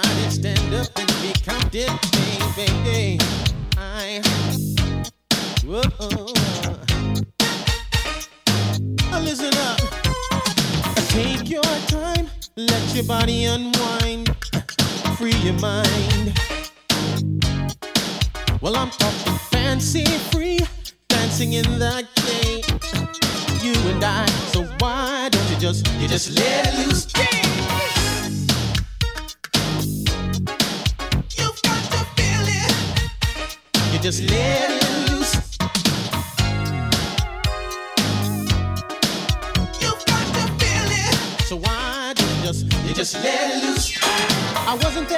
Everybody stand up and be counted, baby. Whoa. Listen up. Take your time, let your body unwind, free your mind. Well, I'm talking fancy free, dancing in the day, you and I. So why don't you just let it loose? You've got to feel it. You just let it loose. You've got to feel it. So why don't you just let it loose? I wasn't there.